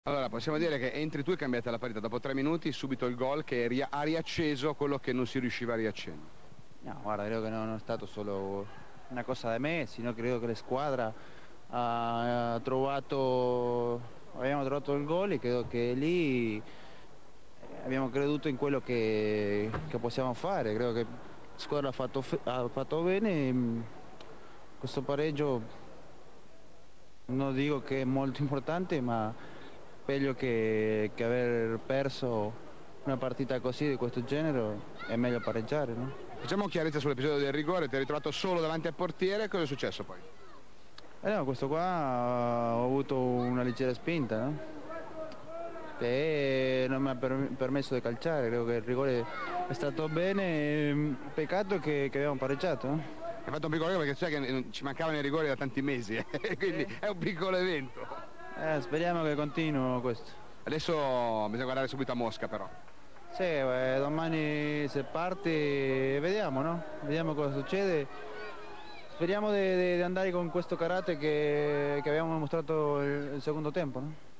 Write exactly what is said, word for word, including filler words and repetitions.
Allora, possiamo dire che entri tu e cambiate la partita. Dopo tre minuti, subito il gol che ria- ha riacceso quello che non si riusciva a riaccendere. No, guarda, credo che non è stato solo una cosa da me, sino credo che la squadra ha trovato, abbiamo trovato il gol e credo che lì abbiamo creduto in quello che, che possiamo fare. Credo che la squadra ha fatto, fe- ha fatto bene. e, mh, Questo pareggio non dico che è molto importante, ma meglio che, che aver perso una partita così di questo genere è meglio pareggiare, no? Facciamo chiarezza sull'episodio del rigore. Ti hai ritrovato solo davanti al portiere. Cosa è successo poi? Eh no, questo qua ho avuto una leggera spinta, no? Che non mi ha per- permesso di calciare, credo che il rigore è stato bene, ehm, peccato che, che abbiamo pareggiato, no? Hai fatto un piccolo rigore perché sai che non- ci mancavano i rigori da tanti mesi, eh? Quindi è un piccolo evento. Eh, speriamo che continui questo. Adesso bisogna guardare subito a Mosca però. Sì, eh, domani se parte vediamo, no? Vediamo cosa succede. Speriamo di, di- di andare con questo carattere che, che abbiamo mostrato il, il secondo tempo, no?